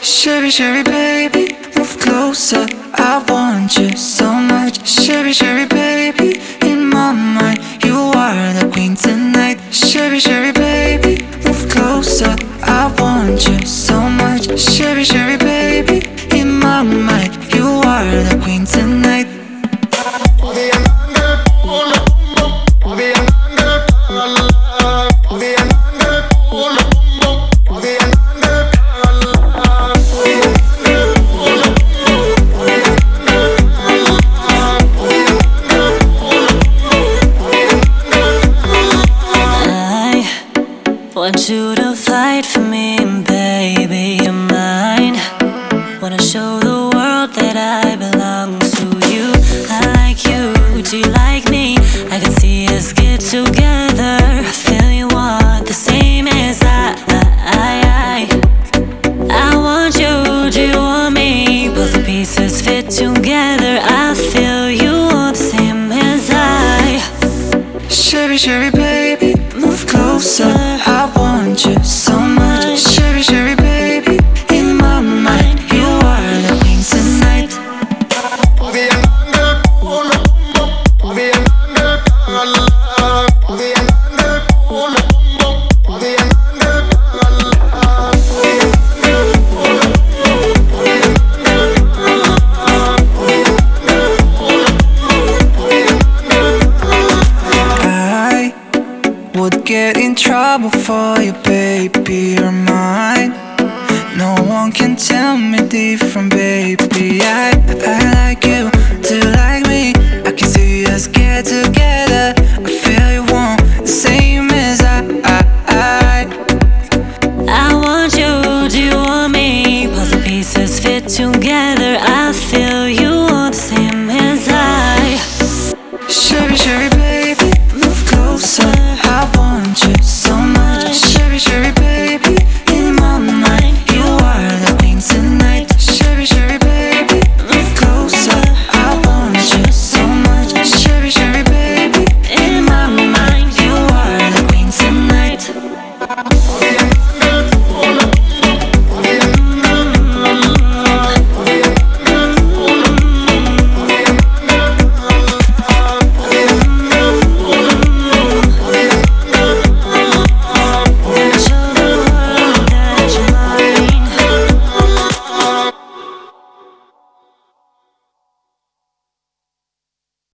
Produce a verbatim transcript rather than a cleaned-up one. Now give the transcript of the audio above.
Sherry, Sherry, baby, move closer. I want you so much. Sherry, Sherry, baby, in my mind, you are the queen tonight. Sherry, Sherry, baby, move closer. I want you so much. Sherry, Sherry, baby, in my mind, you are the queen tonight. Want you to fight for me, baby, you're mine. Wanna show the world that I belong to you. I like you, do you like me? I can see us get together. I feel you want the same as I I, I, I want you, do you want me? Both the pieces fit together. I feel you want the same as I. Sherry, Sherry, baby, move closer. I want you so much. Sherry, Sherry, baby, in my mind, you are the queen tonight. Would get in trouble for you, baby, you're mine. No one can tell me different, baby. I, I like you, do you like me? I can see us get together.